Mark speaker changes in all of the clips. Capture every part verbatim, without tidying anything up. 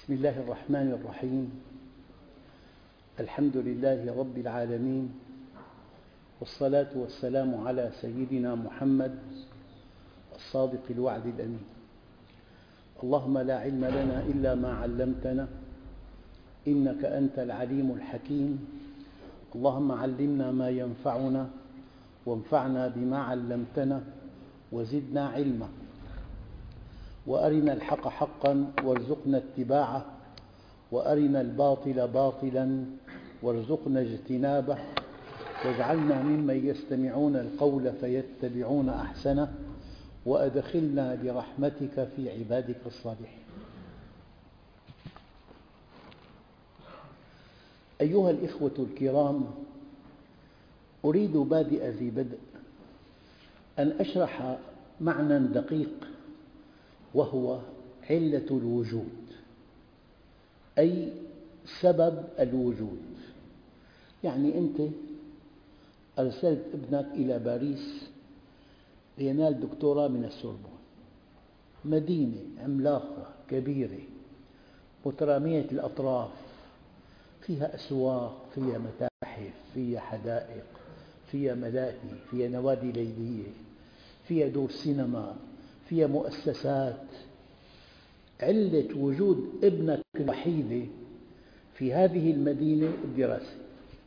Speaker 1: بسم الله الرحمن الرحيم. الحمد لله رب العالمين، والصلاة والسلام على سيدنا محمد الصادق الوعد الأمين. اللهم لا علم لنا إلا ما علمتنا إنك أنت العليم الحكيم. اللهم علمنا ما ينفعنا وانفعنا بما علمتنا وزدنا علما، وأرنا الحق حقا وارزقنا اتباعه، وأرنا الباطل باطلا وارزقنا اجتنابه، واجعلنا ممن يستمعون القول فيتبعون أحسنه، وأدخلنا برحمتك في عبادك الصالحين. أيها الإخوة الكرام، أريد بادئ ذي بدء أن أشرح معنى دقيق، وهو علة الوجود، أي سبب الوجود. يعني أنت أرسلت ابنك إلى باريس لينال دكتوراه من السوربون، مدينة عملاقة كبيرة مترامية الأطراف، فيها أسواق، فيها متاحف، فيها حدائق، فيها ملاهي، فيها نوادي ليلية، فيها دور سينما، فيها مؤسسات. علة وجود ابنك الوحيدة في هذه المدينة الدراسة.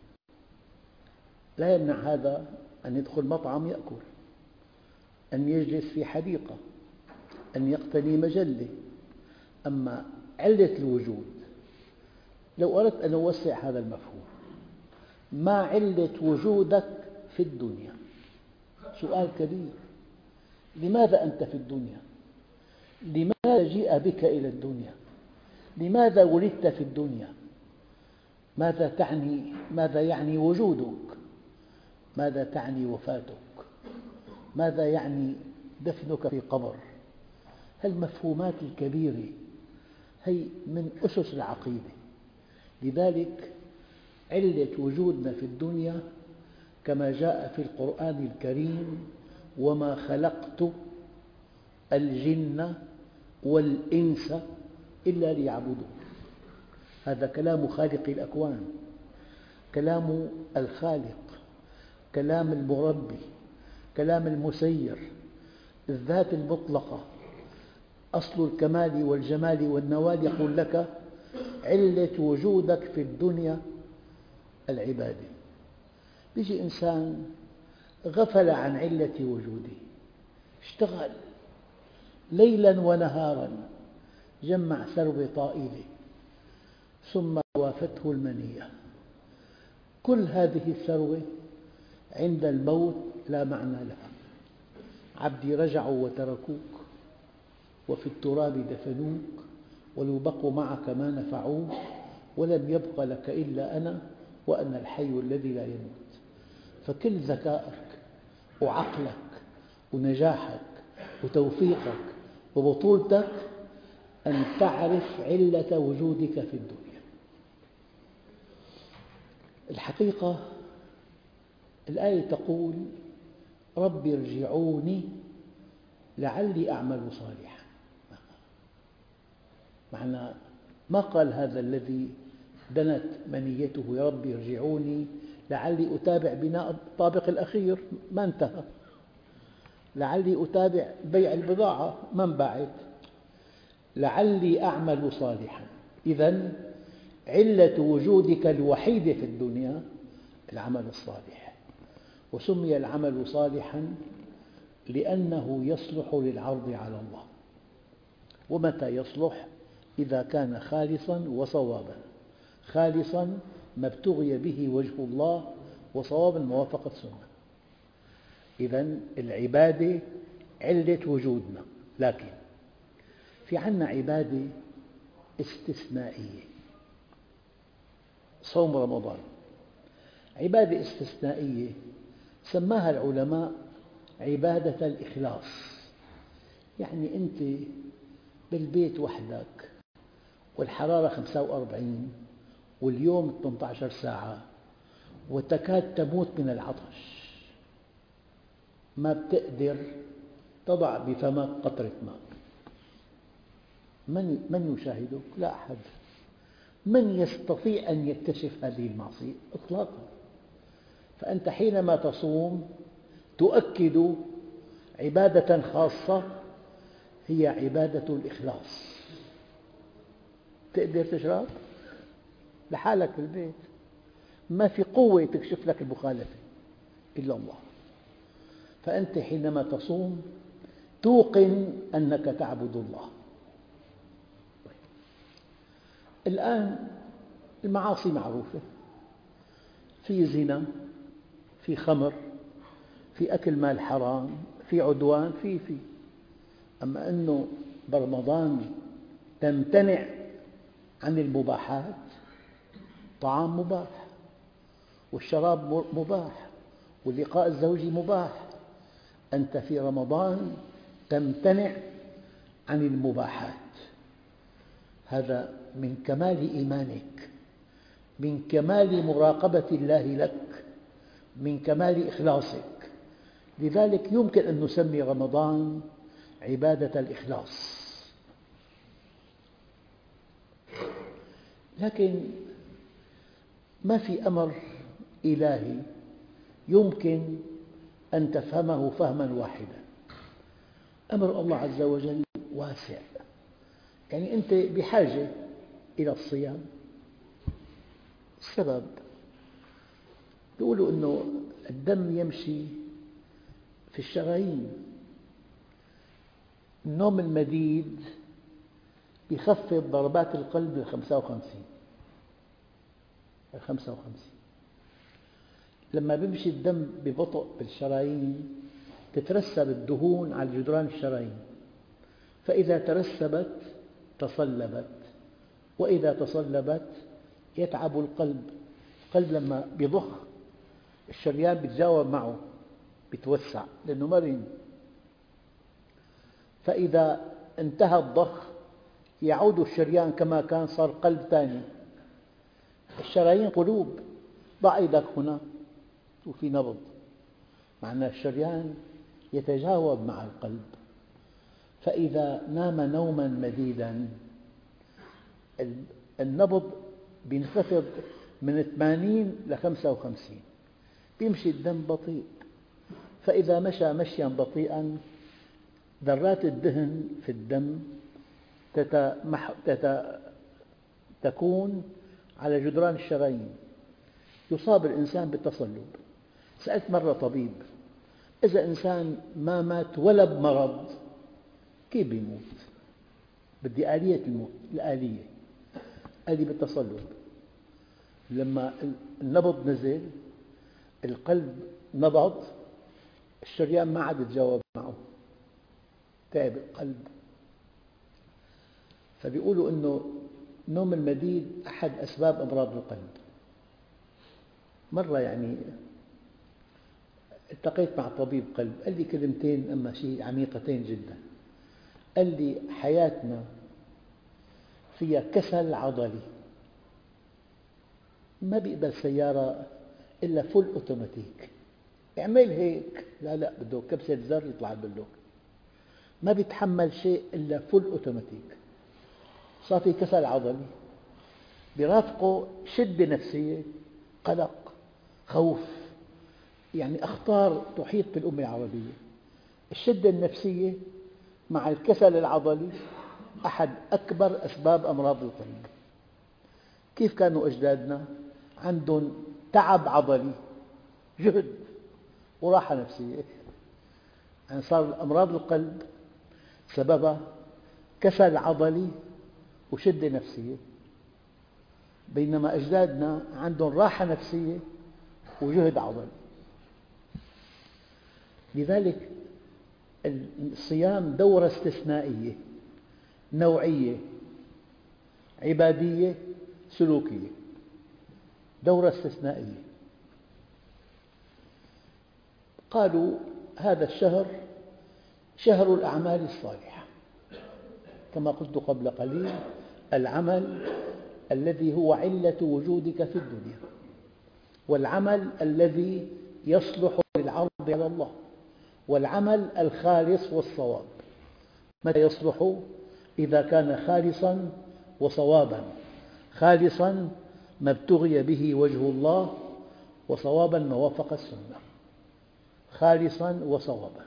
Speaker 1: لا يمنع هذا أن يدخل مطعم يأكل، أن يجلس في حديقة، أن يقتني مجلة. أما علة الوجود، لو أردت أن أوسع هذا المفهوم، ما علة وجودك في الدنيا؟ سؤال كبير. لماذا أنت في الدنيا؟ لماذا جيء بك إلى الدنيا؟ لماذا ولدت في الدنيا؟ ماذا تعني ماذا يعني وجودك؟ ماذا تعني وفاتك؟ ماذا يعني دفنك في قبر؟ هالمفهومات الكبيرة هي من أسس العقيدة. لذلك علة وجودنا في الدنيا كما جاء في القرآن الكريم: وما خلقت الجن والإنس إلا ليعبدون. هذا كلام خالق الأكوان، كلام الخالق، كلام المربي، كلام المسير، الذات المطلقة، أصل الكمال والجمال والنوال. يقول لك علة وجودك في الدنيا العبادة. يجي إنسان غفل عن علة وجوده، اشتغل ليلا ونهارا، جمع ثروة طائلة، ثم وافته المنية. كل هذه الثروة عند الموت لا معنى لها. عبدي رجعوا وتركوك، وفي التراب دفنوك، ولو بقوا معك ما نفعوك، ولم يبق لك إلا أنا، وأنا الحي الذي لا يموت. فكل ذكائك وعقلك ونجاحك وتوفيقك وبطولتك أن تعرف علة وجودك في الدنيا. الحقيقة الآية تقول: رب ارجعوني لعلي أعمل صالحا. معنى ما قال هذا الذي دنت منيته: يا رب ارجعوني لعلي أتابع بناء الطابق الأخير، ما انتهى. لعلي أتابع بيع البضاعة، ما انباعت. لعلي أعمل صالحا. إذن علة وجودك الوحيدة في الدنيا العمل الصالح. وسمي العمل صالحا لأنه يصلح للعرض على الله. ومتى يصلح؟ إذا كان خالصا وصوابا. خالصا ما ابتغي به وجه الله، وصوابا موافقة السنة. إذن العبادة علة وجودنا. لكن في عندنا عبادة استثنائية، صوم رمضان. عبادة استثنائية سماها العلماء عبادة الإخلاص. يعني أنت بالبيت وحدك، والحرارة خمسة وأربعين، واليوم ثمانية عشر ساعة، وتكاد تموت من العطش، ما بتقدر تضع بفمك قطرة ماء، من من يشاهدك؟ لا أحد. من يستطيع أن يكتشف هذه المعصية؟ إطلاقا. فأنت حينما تصوم تؤكد عبادة خاصة هي عبادة الإخلاص. تقدر تشرب لحالك في البيت، ما في قوة تكشف لك المخالفة إلا الله. فأنت حينما تصوم توقن أنك تعبد الله. الآن المعاصي معروفة، في زنا، في خمر، في أكل مال حرام، في عدوان، في في أما أنه برمضان تمتنع عن المباحات، طعام مباح، والشراب مباح، واللقاء الزوجي مباح. أنت في رمضان تمتنع عن المباحات. هذا من كمال إيمانك، من كمال مراقبة الله لك، من كمال إخلاصك. لذلك يمكن أن نسمي رمضان عبادة الإخلاص. لكن ما في أمر إلهي يمكن أن تفهمه فهما واحدا. أمر الله عز وجل واسع، يعني أنت بحاجة إلى الصيام. السبب يقولوا أنه الدم يمشي في الشرايين. النوم المديد يخفض ضربات القلب لخمسة وخمسين خمسة وخمسين. لما يمشي الدم ببطء بالشرايين تترسب الدهون على جدران الشرايين، فإذا ترسبت تصلبت، وإذا تصلبت يتعب القلب. القلب لما يضخ الشريان يتجاوب معه، يتوسع لأنه مرن. فإذا انتهى الضخ يعود الشريان كما كان، صار قلب ثاني. الشرايين قلوب، ضع يدك هنا وفي نبض، معنى الشريان يتجاوب مع القلب. فإذا نام نوما مديدا النبض ينخفض من ثمانين إلى خمسة وخمسين، يمشي الدم بطيء. فإذا مشى مشيا بطيئا ذرات الدهن في الدم تتمح... تت... تكون على جدران الشرايين، يصاب الإنسان بالتصلب. سألت مرة طبيب إذا إنسان ما مات ولا بمرض كيف بيموت؟ بدي آلية الموت، الآلية قال لي بالتصلب. لما النبض نزل القلب نبض، الشريان ما عاد يتجاوب معه، تعب القلب. فبيقولوا أنه نوم المديد أحد أسباب أمراض القلب. مرة يعني التقيت مع طبيب قلب قال لي كلمتين أما شيء عميقتين جدا. قال لي حياتنا فيها كسل عضلي، ما بيقبل سيارة إلا فول أوتوماتيك، اعمل هيك، لا لا بده كبسة زر يطلع البلوك. ما بيتحمل شيء إلا فول أوتوماتيك. صار في كسل عضلي، بيرافقه شدة نفسية، قلق، خوف، يعني أخطار تحيط بالأمة العربية. الشدة النفسية مع الكسل العضلي أحد أكبر أسباب أمراض القلب. كيف كانوا أجدادنا؟ عندهم تعب عضلي، جهد وراحة نفسية. يعني صار أمراض القلب سببها كسل عضلي وشدة نفسية، بينما أجدادنا عندهم راحة نفسية وجهد عضلي. لذلك الصيام دورة استثنائية نوعية عبادية سلوكية، دورة استثنائية. قالوا هذا الشهر شهر الأعمال الصالحة، كما قلت قبل قليل العمل الذي هو علة وجودك في الدنيا، والعمل الذي يصلح للعرض على الله، والعمل الخالص والصواب. متى يصلح؟ إذا كان خالصا وصوابا. خالصا ما ابتغي به وجه الله، وصوابا ما وافق السنة. خالصا وصوابا.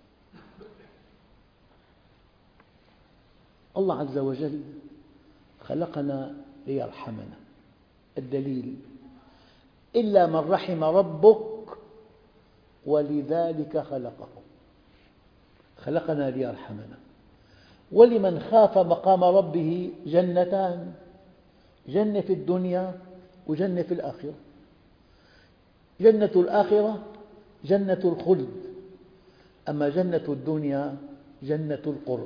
Speaker 1: الله عز وجل خلقنا ليرحمنا. الدليل: إلا من رحم ربك ولذلك خلقه. خلقنا ليرحمنا. ولمن خاف مقام ربه جنتان: جنة في الدنيا وجنة في الآخرة. جنة الآخرة جنة الخلد، أما جنة الدنيا جنة القرب.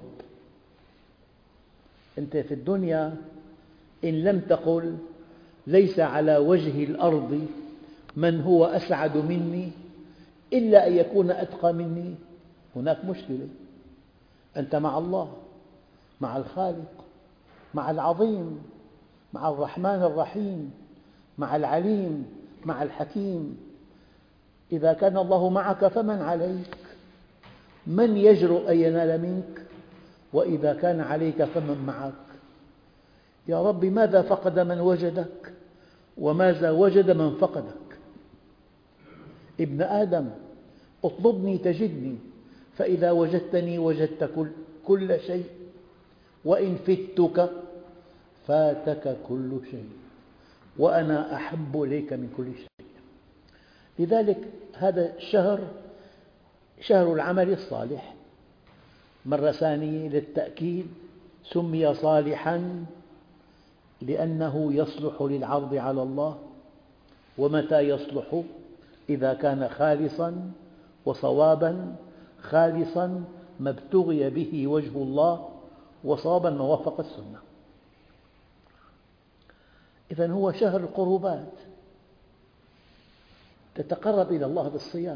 Speaker 1: أنت في الدنيا إن لم تقل ليس على وجه الأرض من هو أسعد مني إلا أن يكون أتقى مني، هناك مشكلة. أنت مع الله، مع الخالق، مع العظيم، مع الرحمن الرحيم، مع العليم، مع الحكيم. إذا كان الله معك فمن عليك؟ من يجرؤ أن ينال منك؟ وإذا كان عليك فمن معك؟ يا رب، ماذا فقد من وجدك وماذا وجد من فقدك؟ ابن آدم، اطلبني تجدني، فإذا وجدتني وجدت كل, كل شيء، وإن فتك فاتك كل شيء، وأنا أحب إليك من كل شيء. لذلك هذا الشهر شهر العمل الصالح. مرة ثانية للتأكيد سمي صالحاً لأنه يصلح للعرض على الله. ومتى يصلح؟ إذا كان خالصاً وصواباً. خالصاً ما ابتغي به وجه الله، وصواباً ما وافق السنة. إذن هو شهر القربات. تتقرب إلى الله بالصيام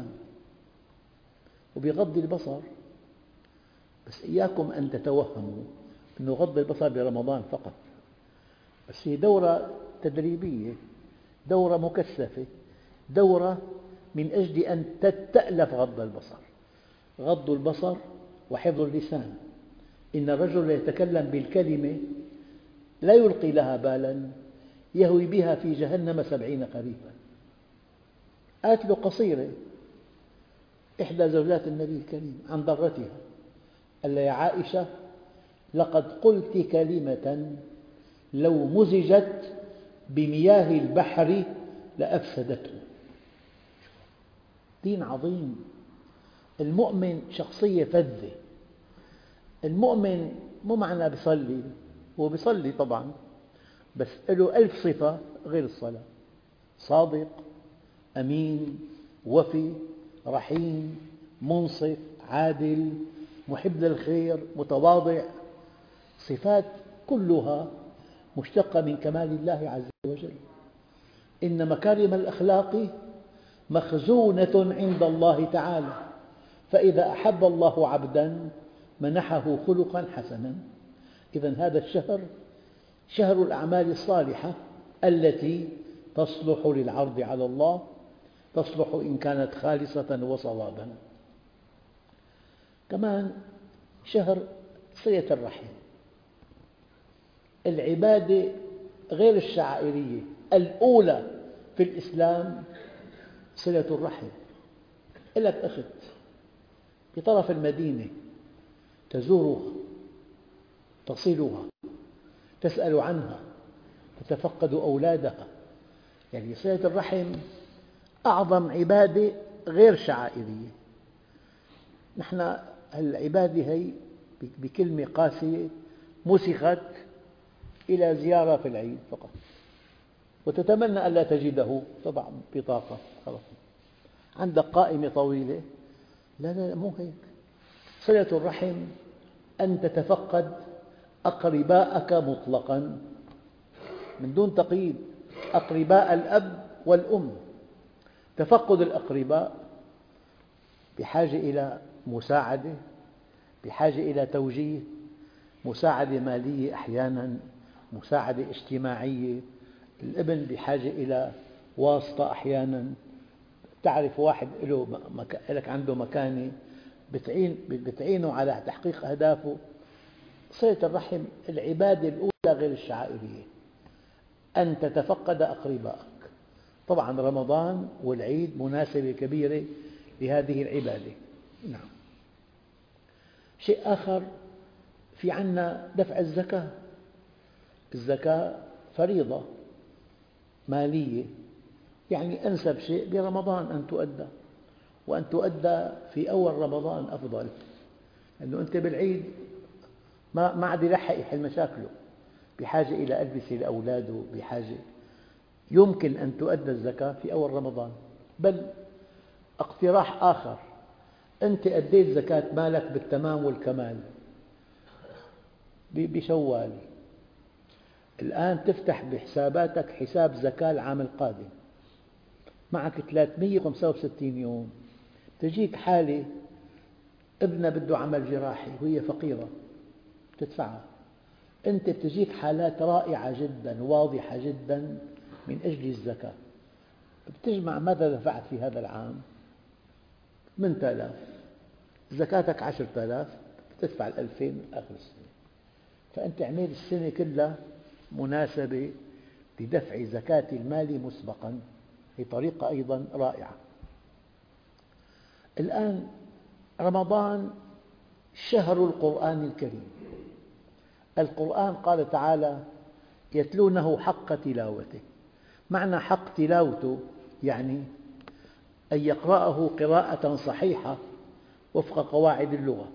Speaker 1: وبغض البصر، بس إياكم أن تتوهموا أن غض البصر برمضان فقط، بس هي دورة تدريبية، دورة مكثفة، دورة من أجل أن تألف غض البصر. غض البصر وحفظ اللسان. إن الرجل يتكلم بالكلمة لا يلقي لها بالا يهوي بها في جهنم سبعين خريفا. آية له قصيرة. إحدى زوجات النبي الكريم عن ضرتها قال لها: يا عائشة، لقد قلت كلمة لو مزجت بمياه البحر لأفسدته. دين عظيم. المؤمن شخصية فذة. المؤمن مو معنى بيصلي، هو بيصلي طبعا، بس له ألف صفة غير الصلاة: صادق، أمين، وفي، رحيم، منصف، عادل، محب للخير، متواضع. صفات كلها مشتقة من كمال الله عز وجل. إن مكارم الأخلاق مخزونة عند الله تعالى، فإذا أحب الله عبداً منحه خلقاً حسناً. إذن هذا الشهر شهر الأعمال الصالحة التي تصلح للعرض على الله، تصلح إن كانت خالصة وصواباً. كمان شهر صلة الرحم. العبادة غير الشعائرية الأولى في الإسلام صلة الرحم. لك أخت بطرف المدينة تزورها، تصلها، تسأل عنها، تتفقد أولادها. يعني صلة الرحم أعظم عبادة غير شعائرية. نحن العبادة هي بكلمة قاسية مسخت إلى زيارة في العيد فقط، وتتمنى ألا تجده، تضع بطاقة خلاص. عندك قائمة طويلة، لا لا مو هيك. صلة الرحم أن تتفقد أقرباءك مطلقاً من دون تقييد، أقرباء الأب والأم. تفقد الأقرباء بحاجة إلى مساعدة، بحاجة إلى توجيه، مساعدة مالية أحياناً، مساعدة اجتماعية. الابن بحاجة إلى واسطة أحياناً. تعرف واحد له لك عنده مكانة بتعين بتعينه على تحقيق أهدافه، صلة الرحم العبادة الأولى غير الشعائرية، أن تتفقد أقربائك. طبعا رمضان والعيد مناسبة كبيرة لهذه العبادة. نعم. شيء آخر، في عنا دفع الزكاة. الزكاة فريضة مالية، يعني أنسب شيء برمضان أن تؤدى، وأن تؤدى في أول رمضان أفضل، لأنه أنت بالعيد ما ما عاد يلحق يحل مشاكله، بحاجة إلى ألبسة لأولاده، بحاجة. يمكن أن تؤدى الزكاة في أول رمضان. بل اقتراح آخر، أنت أديت زكاة مالك بالتمام والكمال بشوال، الآن تفتح بحساباتك حساب زكاة العام القادم، معك ثلاثمئة وخمسة وستين يوم، تجيك حالة ابنها بده عمل جراحي وهي فقيرة تدفعها، أنت بتجيك حالات رائعة جدا واضحة جدا من أجل الزكاة، بتجمع ماذا دفعت في هذا العام؟ ثمانية آلاف، زكاتك عشرة آلاف، تدفع الألفين آخر السنة. فأنت عملت السنة كلها مناسبة لدفع زكاة المال مسبقا، هي طريقة أيضا رائعة. الآن رمضان شهر القرآن الكريم، القرآن قال تعالى يتلونه حق تلاوته. معنى حق تلاوته يعني أن يقرأه قراءة صحيحة وفق قواعد اللغة،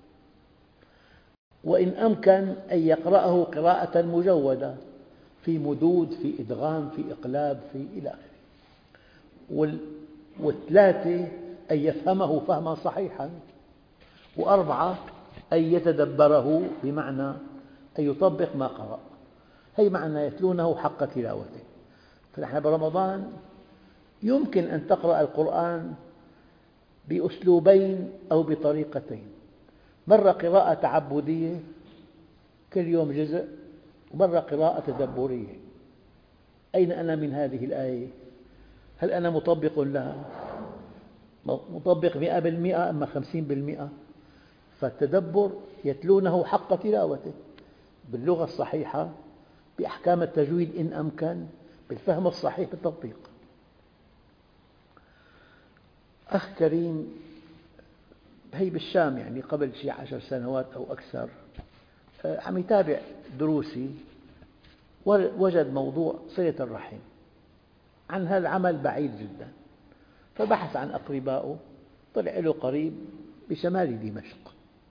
Speaker 1: وإن أمكن أن يقرأه قراءة مجودة في مدود، في إدغام، في إقلاب، في إلى آخره. والثلاثة أن يفهمه فهما صحيحا، وأربعة أن يتدبره بمعنى أن يطبق ما قرأ. هي معنى يتلونه حق تلاوته. فنحن برمضان يمكن أن تقرأ القرآن بأسلوبين أو بطريقتين، مرة قراءة تعبدية كل يوم جزء، ومرة قراءة تدبرية. أين أنا من هذه الآية؟ هل أنا مطبق لها؟ مطبق مئة بالمئة أم خمسين بالمئة؟ فالتدبر يتلونه حق تلاوته باللغة الصحيحة، بأحكام التجويد إن أمكن، بالفهم الصحيح بالتطبيق. أخ كريم، هي بالشام يعني قبل شي عشر سنوات أو أكثر، عم يتابع دروسي، وجد موضوع صلة الرحم عن هذا العمل بعيد جدا، فبحث عن أقربائه، طلع له قريب بشمال دمشق،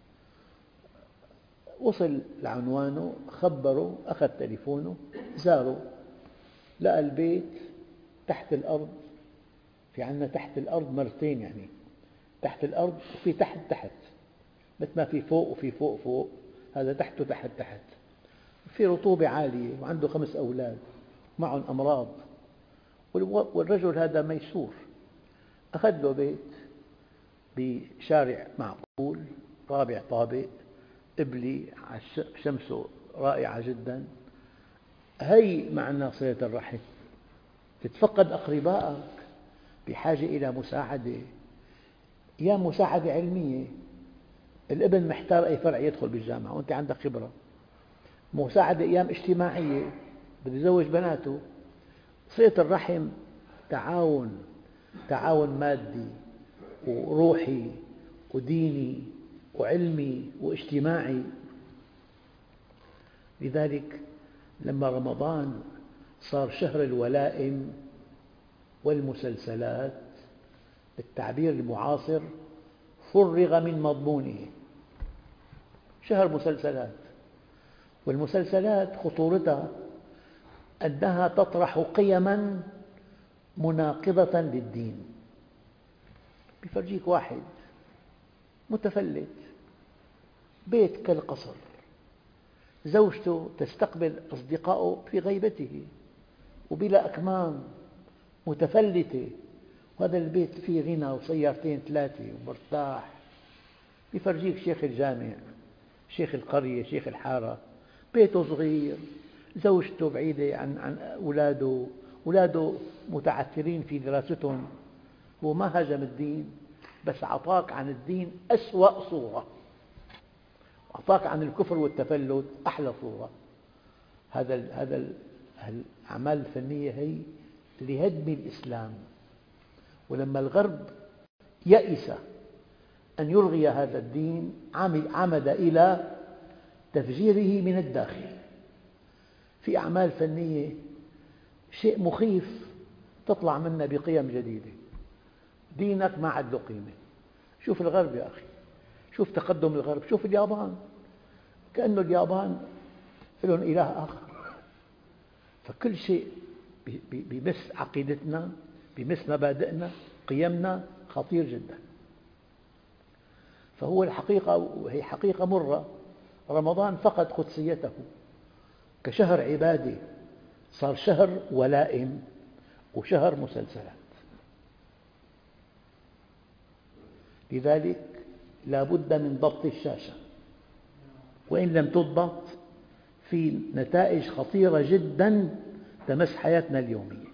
Speaker 1: وصل لعنوانه، خبره، أخذ تليفونه، زاره، لقى البيت تحت الأرض. في عندنا تحت الأرض مرتين، يعني تحت الأرض وفي تحت تحت، مثل ما في فوق وفي فوق فوق، هذا تحت وتحت تحت. في رطوبة عالية، وعنده خمس أولاد معهم أمراض، والرجل هذا ميسور. أخذ له بيت بشارع معقول، رابع طابق، قبلي، شمسه رائعة جدا. هي معنى صلة الرحم، تتفقد أقربائك بحاجة إلى مساعدة، يا مساعدة علمية، الابن محتار أي فرع يدخل بالجامعة وأنت عندك خبرة، مساعدة أيام اجتماعية، بده يزوج بناته. صلة الرحم تعاون، تعاون مادي وروحي وديني وعلمي واجتماعي. لذلك لما رمضان صار شهر الولائم والمسلسلات بالتعبير المعاصر، فرغ من مضمونه، شهر مسلسلات. والمسلسلات خطورتها أنها تطرح قيما مناقضة للدين. بيفرجيك واحد متفلت، بيت كالقصر، زوجته تستقبل أصدقائه في غيبته وبلا أكمام، متفلتة، وهذا البيت فيه غنى وسيارتين ثلاثة ومرتاح. بيفرجيك شيخ الجامع، شيخ القرية، شيخ الحارة، بيته صغير، زوجته بعيدة عن عن أولاده، أولاده متعثرين في دراستهم. هو ما هاجم الدين، بس أعطاك عن الدين أسوأ صورة. أعطاك عن الكفر والتفلت أحلى صورة. هذا ال هذا ال الأعمال الفنية هي لهدم الإسلام، ولما الغرب يئس أن يلغي هذا الدين عمد إلى تفجيره من الداخل. في أعمال فنية شيء مخيف تطلع منا بقيم جديدة، دينك ما عاد له قيمة. شوف الغرب يا أخي، شوف تقدم الغرب، شوف اليابان، كأنه اليابان لهم إله آخر. فكل شيء بيمس عقيدتنا، بيمس مبادئنا، قيمنا، خطير جدا. فهو الحقيقة، وهي حقيقة مرة، رمضان فقد قدسيته كشهر عبادة، صار شهر ولائم وشهر مسلسلات. لذلك لا بد من ضبط الشاشة، وإن لم تضبط في نتائج خطيرة جدا تمس حياتنا اليومية.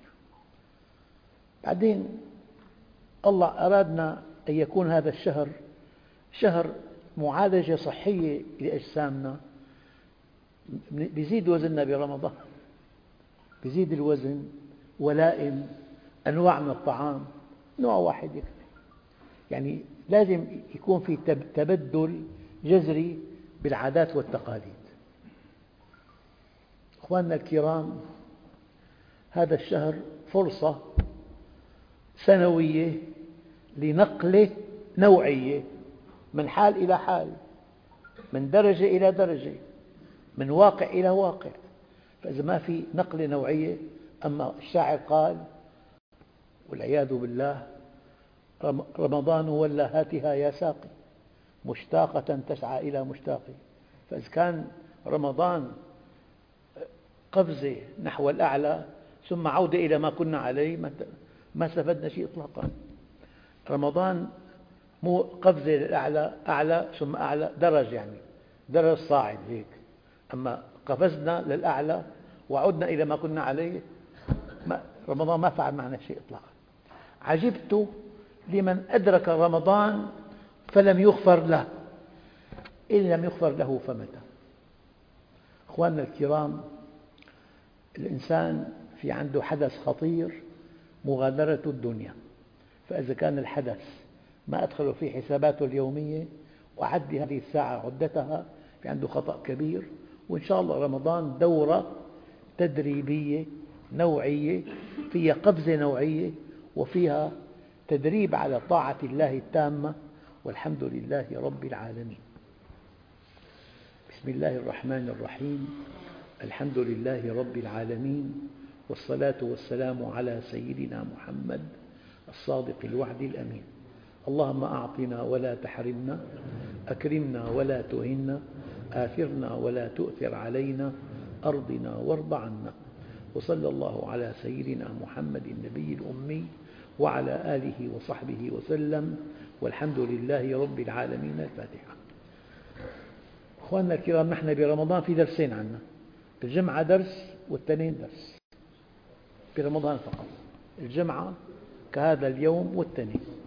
Speaker 1: بعدين الله أرادنا أن يكون هذا الشهر شهر معالجة صحية لأجسامنا. بيزيد وزننا برمضان، بيزيد الوزن، ولائم، أنواع من الطعام، نوع واحد يكفي. يعني لازم يكون في تبدل جذري بالعادات والتقاليد. أخواننا الكرام، هذا الشهر فرصة سنوية لنقلة نوعية من حال إلى حال، من درجة إلى درجة، من واقع إلى واقع. فإذا ما في نقلة نوعية، أما الشاعر قال والعياذ بالله: رمضان ولا هاتها يا ساقي، مشتاقة تسعى إلى مشتاقي. فإذا كان رمضان قفزة نحو الأعلى ثم عودة إلى ما كنا عليه، ما استفدنا شيء إطلاقا. رمضان مو قفزة للأعلى، أعلى ثم أعلى، درج يعني درج صاعد هيك. أما قفزنا للأعلى وعدنا إلى ما كنا عليه، رمضان ما فعل معنا شيء إطلاقا. عجبت لمن أدرك رمضان فلم يغفر له، إن لم يغفر له فمتى. أخواننا الكرام، الإنسان في عنده حدث خطير، مغادرة الدنيا. فإذا كان الحدث ما أدخله في حساباته اليومية وأعد هذه الساعة عدتها، في عنده خطأ كبير. وإن شاء الله رمضان دورة تدريبية نوعية، فيها قفزة نوعية وفيها تدريب على طاعة الله التامة، والحمد لله رب العالمين. بسم الله الرحمن الرحيم. الحمد لله رب العالمين، والصلاة والسلام على سيدنا محمد الصادق الوعد الأمين. اللهم أعطنا ولا تحرمنا، أكرمنا ولا تهنا، آثرنا ولا تؤثر علينا، أرضنا وارض عنا. وصلى الله على سيدنا محمد النبي الأمي وعلى آله وصحبه وسلم، والحمد لله رب العالمين. الفاتحة. أخواننا الكرام، نحن برمضان في درسين عنا، الجمعة درس والتنين درس، برمضان فقط. الجمعة كهذا اليوم والتنين.